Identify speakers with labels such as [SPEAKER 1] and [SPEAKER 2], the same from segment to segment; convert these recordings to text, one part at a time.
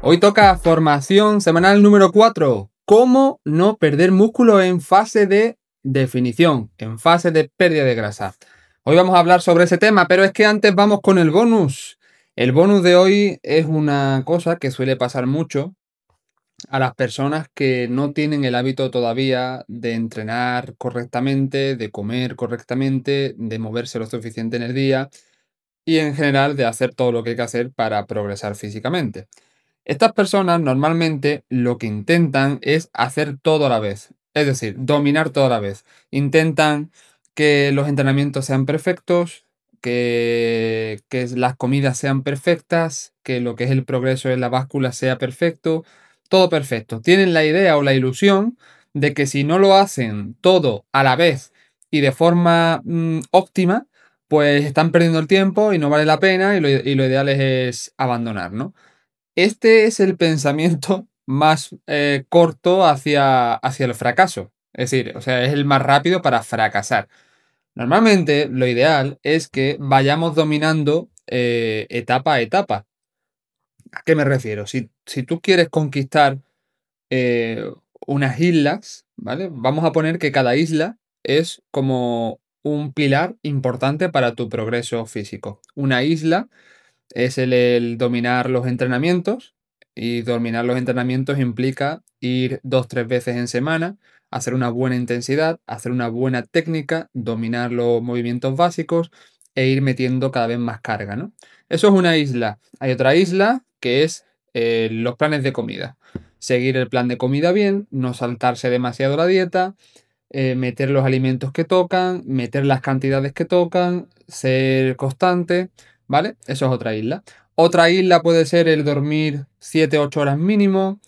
[SPEAKER 1] Hoy toca formación semanal número 4. ¿Cómo no perder músculo en fase de definición, en fase de pérdida de grasa? Hoy vamos a hablar sobre ese tema, pero es que antes vamos con el bonus. El bonus de hoy es una cosa que suele pasar mucho a las personas que no tienen el hábito todavía de entrenar correctamente, de comer correctamente, de moverse lo suficiente en el día y en general de hacer todo lo que hay que hacer para progresar físicamente. Estas personas normalmente lo que intentan es hacer todo a la vez, es decir, dominar todo a la vez. Intentan que los entrenamientos sean perfectos, que las comidas sean perfectas, que lo que es el progreso en la báscula sea perfecto, todo perfecto. Tienen la idea o la ilusión de que si no lo hacen todo a la vez y de forma óptima, pues están perdiendo el tiempo y no vale la pena y lo ideal es abandonar, ¿no? Este es el pensamiento más corto hacia el fracaso. Es decir, o sea, es el más rápido para fracasar. Normalmente, lo ideal es que vayamos dominando etapa a etapa. ¿A qué me refiero? Si tú quieres conquistar eh, unas islas, ¿vale? Vamos a poner que cada isla es como un pilar importante para tu progreso físico. Una isla es el dominar los entrenamientos, y dominar los entrenamientos implica ir 2, 3 veces en semana, hacer una buena intensidad, hacer una buena técnica, dominar los movimientos básicos e ir metiendo cada vez más carga, ¿no? Eso es una isla. Hay otra isla que es los planes de comida. Seguir el plan de comida bien, no saltarse demasiado la dieta, meter los alimentos que tocan, meter las cantidades que tocan, ser constante, ¿vale? Eso es otra isla. Otra isla puede ser el dormir 7, 8 horas mínimo,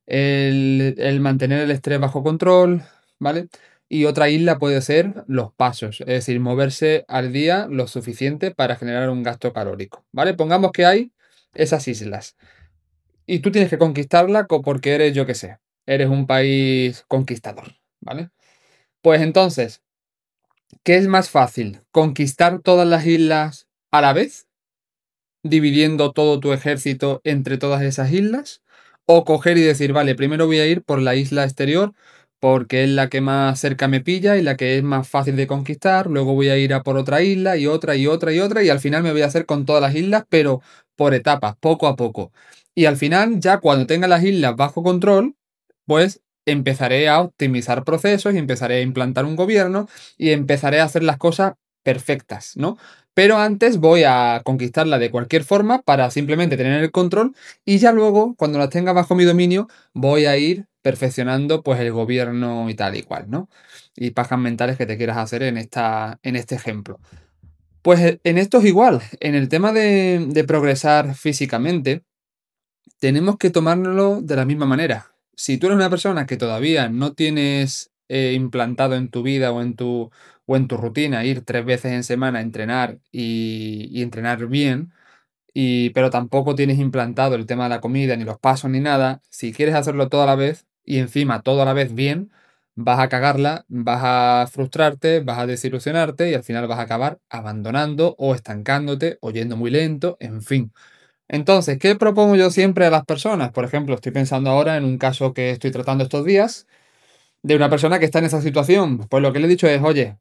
[SPEAKER 1] el mantener el estrés bajo control, ¿vale? Y otra isla puede ser los pasos, es decir, moverse al día lo suficiente para generar un gasto calórico, ¿vale? Pongamos que hay esas islas y tú tienes que conquistarla porque eres, yo qué sé, eres un país conquistador, ¿vale? Pues entonces, ¿qué es más fácil? ¿Conquistar todas las islas a la vez, dividiendo todo tu ejército entre todas esas islas? ¿O coger y decir, vale, primero voy a ir por la isla exterior porque es la que más cerca me pilla y la que es más fácil de conquistar, luego voy a ir a por otra isla y otra y otra y otra y al final me voy a hacer con todas las islas, pero por etapas, poco a poco. Y al final, ya cuando tenga las islas bajo control, pues empezaré a optimizar procesos y empezaré a implantar un gobierno y empezaré a hacer las cosas perfectas, ¿no? Pero antes voy a conquistarla de cualquier forma para simplemente tener el control y ya luego, cuando las tenga bajo mi dominio, voy a ir perfeccionando pues el gobierno y tal y cual, ¿no? Y pajas mentales que te quieras hacer en este ejemplo. Pues en esto es igual, en el tema de progresar físicamente, tenemos que tomárnoslo de la misma manera. Si tú eres una persona que todavía no tienes implantado en tu vida o en tu rutina ir 3 veces en semana a entrenar y entrenar bien, pero tampoco tienes implantado el tema de la comida, ni los pasos, ni nada, si quieres hacerlo todo a la vez y encima todo a la vez bien, vas a cagarla, vas a frustrarte, vas a desilusionarte y al final vas a acabar abandonando o estancándote o yendo muy lento, en fin. Entonces, ¿qué propongo yo siempre a las personas? Por ejemplo, estoy pensando ahora en un caso que estoy tratando estos días de una persona que está en esa situación. Pues lo que le he dicho es, oye,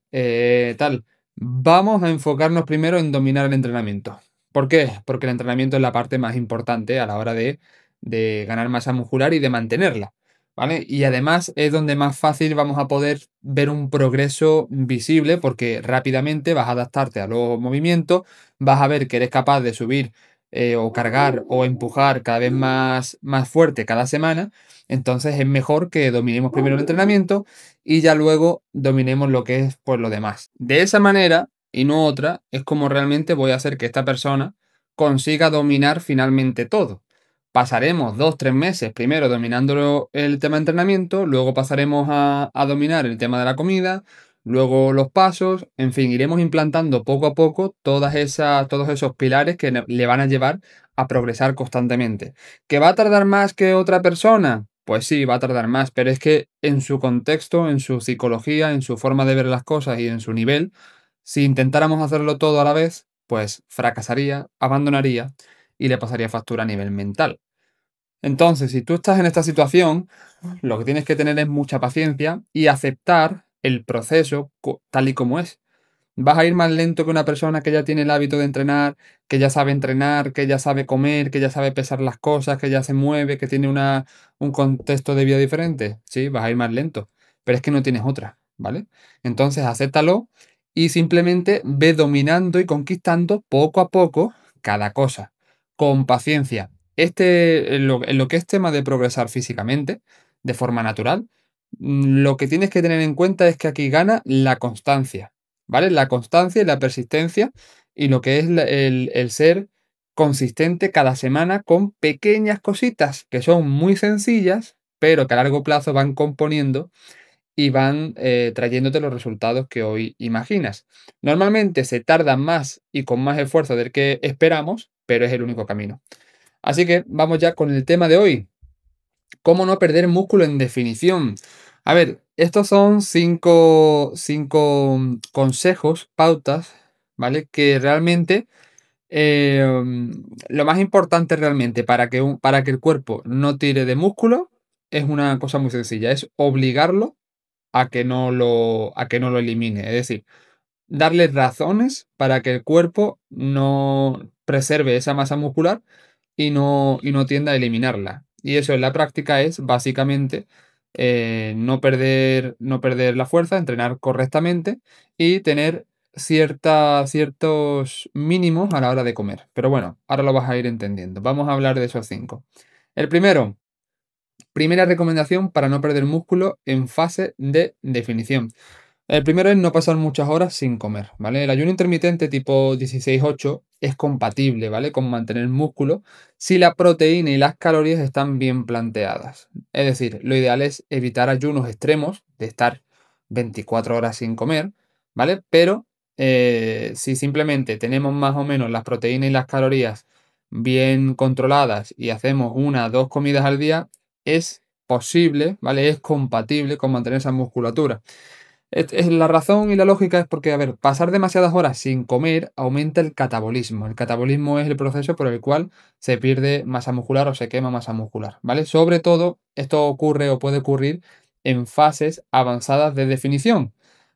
[SPEAKER 1] vamos a enfocarnos primero en dominar el entrenamiento. ¿Por qué? Porque el entrenamiento es la parte más importante a la hora de ganar masa muscular y de mantenerla, ¿vale? Y además es donde más fácil vamos a poder ver un progreso visible porque rápidamente vas a adaptarte a los movimientos, vas a ver que eres capaz de subir o cargar o empujar cada vez más fuerte cada semana. Entonces es mejor que dominemos primero el entrenamiento y ya luego dominemos lo que es pues lo demás. De esa manera y no otra es como realmente voy a hacer que esta persona consiga dominar finalmente todo. Pasaremos 2, 3 meses primero dominando el tema de entrenamiento, luego pasaremos a dominar el tema de la comida, luego los pasos, en fin, iremos implantando poco a poco todos esos pilares que le van a llevar a progresar constantemente. ¿Que va a tardar más que otra persona? Pues sí, va a tardar más, pero es que en su contexto, en su psicología, en su forma de ver las cosas y en su nivel, si intentáramos hacerlo todo a la vez, pues fracasaría, abandonaría y le pasaría factura a nivel mental. Entonces, si tú estás en esta situación, lo que tienes que tener es mucha paciencia y aceptar el proceso tal y como es. Vas a ir más lento que una persona que ya tiene el hábito de entrenar, que ya sabe comer, que ya sabe pesar las cosas, que ya se mueve, que tiene un contexto de vida diferente. Sí, vas a ir más lento, pero es que no tienes otra, ¿vale? Entonces, acéptalo y simplemente ve dominando y conquistando poco a poco cada cosa, con paciencia. En lo que es tema de progresar físicamente, de forma natural, lo que tienes que tener en cuenta es que aquí gana la constancia. ¿Vale? La constancia y la persistencia y lo que es el ser consistente cada semana con pequeñas cositas que son muy sencillas, pero que a largo plazo van componiendo y van trayéndote los resultados que hoy imaginas. Normalmente se tarda más y con más esfuerzo del que esperamos, pero es el único camino. Así que vamos ya con el tema de hoy. ¿Cómo no perder músculo en definición? A ver, estos son cinco consejos, pautas, ¿vale? Que realmente lo más importante realmente para que el cuerpo no tire de músculo es una cosa muy sencilla, es obligarlo a que no lo elimine. Es decir, darle razones para que el cuerpo no preserve esa masa muscular y no tienda a eliminarla. Y eso en la práctica es básicamente no perder la fuerza, entrenar correctamente y tener ciertos mínimos a la hora de comer. Pero bueno, ahora lo vas a ir entendiendo. Vamos a hablar de esos cinco. El primero, primera recomendación para no perder músculo en fase de definición. El primero es no pasar muchas horas sin comer, ¿vale? El ayuno intermitente tipo 16-8 es compatible, ¿vale? Con mantener músculo si la proteína y las calorías están bien planteadas. Es decir, lo ideal es evitar ayunos extremos de estar 24 horas sin comer, ¿vale? Pero si simplemente tenemos más o menos las proteínas y las calorías bien controladas y hacemos una o dos comidas al día, es posible, ¿vale? Es compatible con mantener esa musculatura. La razón y la lógica es porque, a ver, pasar demasiadas horas sin comer aumenta el catabolismo. El catabolismo es el proceso por el cual se pierde masa muscular o se quema masa muscular, ¿vale? Sobre todo, esto ocurre o puede ocurrir en fases avanzadas de definición.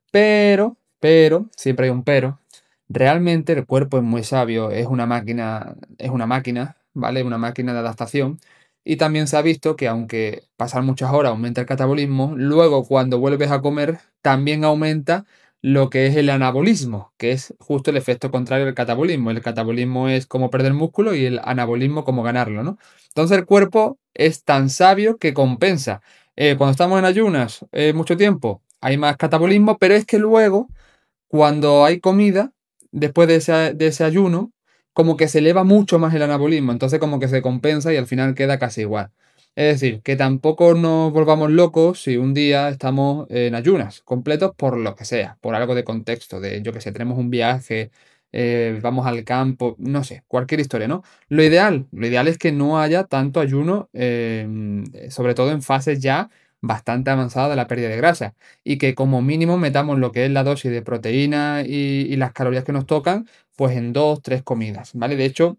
[SPEAKER 1] Siempre hay un pero. Realmente el cuerpo es muy sabio, es una máquina, ¿vale? Una máquina de adaptación. Y también se ha visto que aunque pasar muchas horas aumenta el catabolismo, luego cuando vuelves a comer también aumenta lo que es el anabolismo, que es justo el efecto contrario al catabolismo. El catabolismo es como perder músculo y el anabolismo como ganarlo, ¿no? Entonces el cuerpo es tan sabio que compensa. Cuando estamos en ayunas mucho tiempo, hay más catabolismo, pero es que luego cuando hay comida, después de ese ayuno, como que se eleva mucho más el anabolismo, entonces como que se compensa y al final queda casi igual. Es decir, que tampoco nos volvamos locos si un día estamos en ayunas completos por lo que sea, por algo de contexto, de yo que sé, tenemos un viaje, vamos al campo, no sé, cualquier historia, ¿no? Lo ideal es que no haya tanto ayuno, sobre todo en fases ya bastante avanzadas de la pérdida de grasa y que como mínimo metamos lo que es la dosis de proteína y las calorías que nos tocan, pues en dos, tres comidas, ¿vale? De hecho,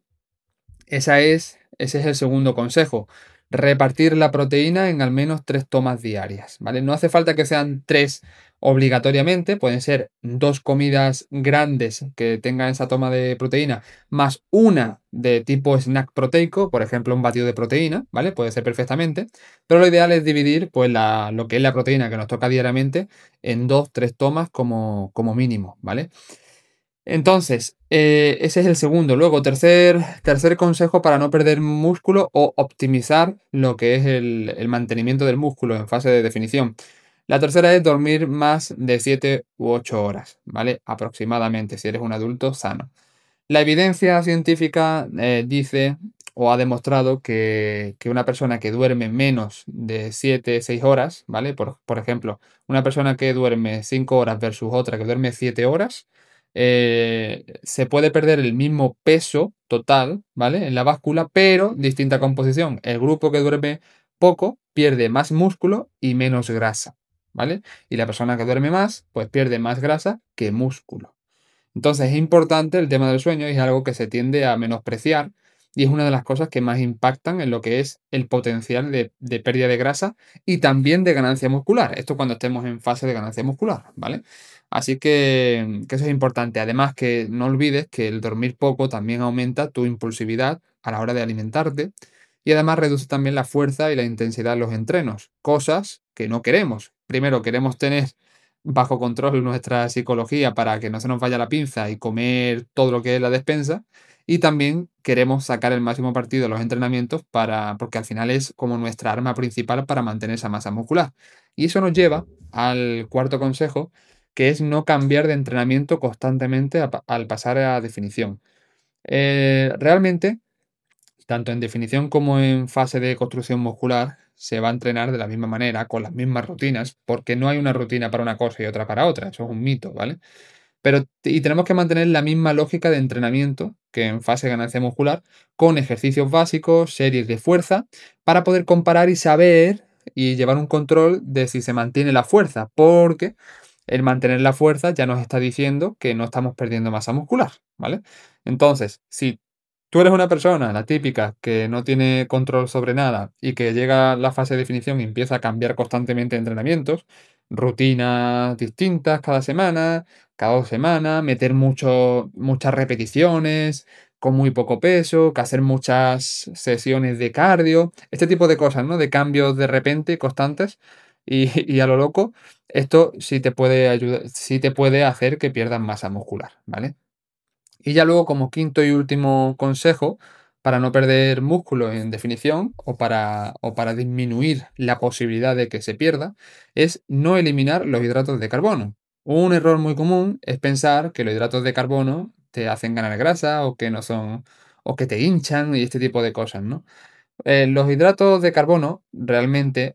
[SPEAKER 1] ese es el segundo consejo. Repartir la proteína en al menos tres tomas diarias, ¿vale? No hace falta que sean tres obligatoriamente, pueden ser dos comidas grandes que tengan esa toma de proteína, más una de tipo snack proteico, por ejemplo, un batido de proteína, ¿vale? Puede ser perfectamente, pero lo ideal es dividir pues lo que es la proteína que nos toca diariamente en dos, tres tomas como mínimo, ¿vale? Entonces, ese es el segundo. Luego, tercer consejo para no perder músculo o optimizar lo que es el mantenimiento del músculo en fase de definición. La tercera es dormir más de 7 u 8 horas, ¿vale? Aproximadamente, si eres un adulto sano. La evidencia científica dice o ha demostrado que una persona que duerme menos de 7 6 horas, ¿vale? Por ejemplo, una persona que duerme 5 horas versus otra que duerme 7 horas, se puede perder el mismo peso total, ¿vale? En la báscula, pero distinta composición. El grupo que duerme poco pierde más músculo y menos grasa, ¿vale? Y la persona que duerme más, pues pierde más grasa que músculo. Entonces es importante el tema del sueño y es algo que se tiende a menospreciar y es una de las cosas que más impactan en lo que es el potencial de pérdida de grasa y también de ganancia muscular. Esto cuando estemos en fase de ganancia muscular, ¿vale? Así que eso es importante. Además que no olvides que el dormir poco también aumenta tu impulsividad a la hora de alimentarte y además reduce también la fuerza y la intensidad de los entrenos, cosas que no queremos. Primero queremos tener bajo control nuestra psicología para que no se nos vaya la pinza y comer todo lo que es la despensa. Y también queremos sacar el máximo partido de los entrenamientos porque al final es como nuestra arma principal para mantener esa masa muscular. Y eso nos lleva al cuarto consejo, que es no cambiar de entrenamiento constantemente al pasar a definición. Realmente, tanto en definición como en fase de construcción muscular, se va a entrenar de la misma manera, con las mismas rutinas, porque no hay una rutina para una cosa y otra para otra. Eso es un mito, ¿vale? Y tenemos que mantener la misma lógica de entrenamiento que en fase de ganancia muscular, con ejercicios básicos, series de fuerza, para poder comparar y saber y llevar un control de si se mantiene la fuerza, porque el mantener la fuerza ya nos está diciendo que no estamos perdiendo masa muscular, ¿vale? Entonces, si tú eres una persona, la típica, que no tiene control sobre nada y que llega la fase de definición y empieza a cambiar constantemente de entrenamientos, rutinas distintas cada 2 semanas, meter muchas repeticiones con muy poco peso, que hacer muchas sesiones de cardio, este tipo de cosas, ¿no? De cambios de repente constantes y a lo loco, esto sí te puede ayudar, sí te puede hacer que pierdas masa muscular, ¿vale? Y ya luego, como quinto y último consejo, para no perder músculo en definición o para disminuir la posibilidad de que se pierda, es no eliminar los hidratos de carbono. Un error muy común es pensar que los hidratos de carbono te hacen ganar grasa o que no son, o que te hinchan y este tipo de cosas, ¿no? Los hidratos de carbono realmente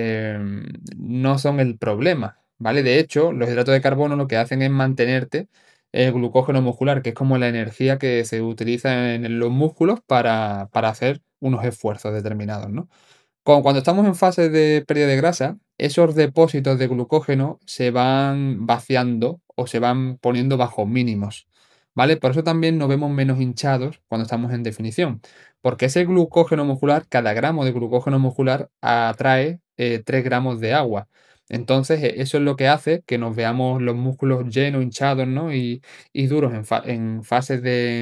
[SPEAKER 1] no son el problema, ¿vale? De hecho, los hidratos de carbono lo que hacen es mantenerte el glucógeno muscular, que es como la energía que se utiliza en los músculos para hacer unos esfuerzos determinados, ¿no? Cuando estamos en fase de pérdida de grasa, esos depósitos de glucógeno se van vaciando o se van poniendo bajo mínimos, ¿vale? Por eso también nos vemos menos hinchados cuando estamos en definición, porque ese glucógeno muscular, cada gramo de glucógeno muscular atrae 3 gramos de agua. Entonces, eso es lo que hace que nos veamos los músculos llenos, hinchados, ¿no? Y duros en fases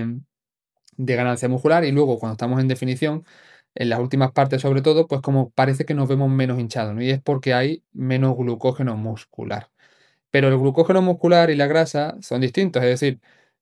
[SPEAKER 1] de ganancia muscular y luego cuando estamos en definición, en las últimas partes sobre todo, pues como parece que nos vemos menos hinchados, ¿no? Y es porque hay menos glucógeno muscular. Pero el glucógeno muscular y la grasa son distintos, es decir,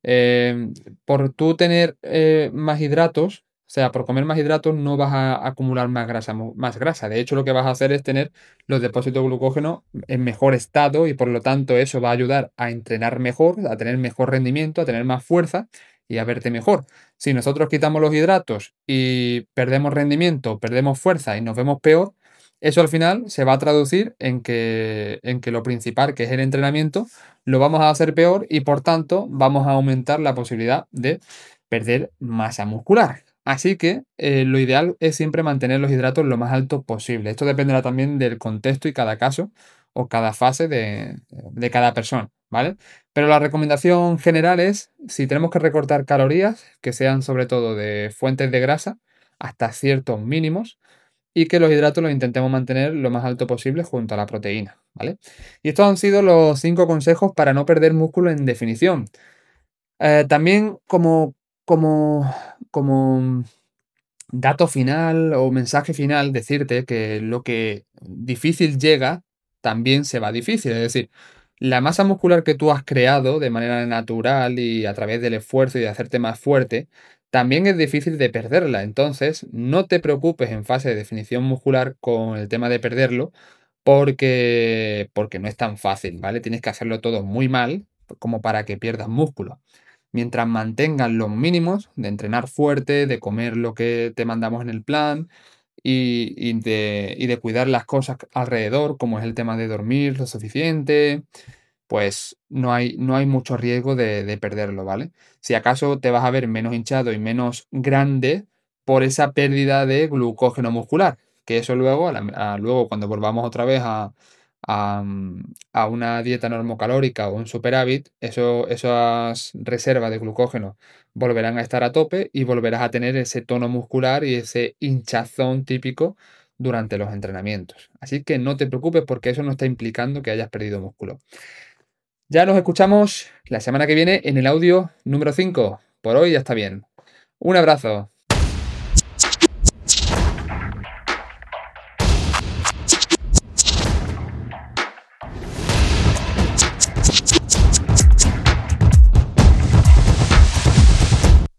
[SPEAKER 1] por tú tener más hidratos, o sea, por comer más hidratos no vas a acumular más grasa, más grasa. De hecho, lo que vas a hacer es tener los depósitos de glucógeno en mejor estado y por lo tanto eso va a ayudar a entrenar mejor, a tener mejor rendimiento, a tener más fuerza y a verte mejor. Si nosotros quitamos los hidratos y perdemos rendimiento, perdemos fuerza y nos vemos peor, eso al final se va a traducir en que lo principal, que es el entrenamiento, lo vamos a hacer peor y por tanto vamos a aumentar la posibilidad de perder masa muscular. Así que lo ideal es siempre mantener los hidratos lo más altos posible. Esto dependerá también del contexto y cada caso o cada fase de cada persona, ¿vale? Pero la recomendación general es, si tenemos que recortar calorías, que sean sobre todo de fuentes de grasa hasta ciertos mínimos y que los hidratos los intentemos mantener lo más alto posible junto a la proteína, ¿vale? Y estos han sido los 5 consejos para no perder músculo en definición. También como dato final o mensaje final, decirte que lo que difícil llega, también se va difícil. Es decir, la masa muscular que tú has creado de manera natural y a través del esfuerzo y de hacerte más fuerte, también es difícil de perderla. Entonces, no te preocupes en fase de definición muscular con el tema de perderlo, porque no es tan fácil, ¿vale? Tienes que hacerlo todo muy mal como para que pierdas músculo. Mientras mantengas los mínimos de entrenar fuerte, de comer lo que te mandamos en el plan y de cuidar las cosas alrededor, como es el tema de dormir lo suficiente, pues no hay mucho riesgo de perderlo, ¿vale? Si acaso te vas a ver menos hinchado y menos grande por esa pérdida de glucógeno muscular, que eso luego, luego cuando volvamos otra vez a una dieta normocalórica o un superávit, esas reservas de glucógeno volverán a estar a tope y volverás a tener ese tono muscular y ese hinchazón típico durante los entrenamientos. Así que no te preocupes porque eso no está implicando que hayas perdido músculo. Ya nos escuchamos la semana que viene en el audio número 5. Por hoy ya está bien. Un abrazo.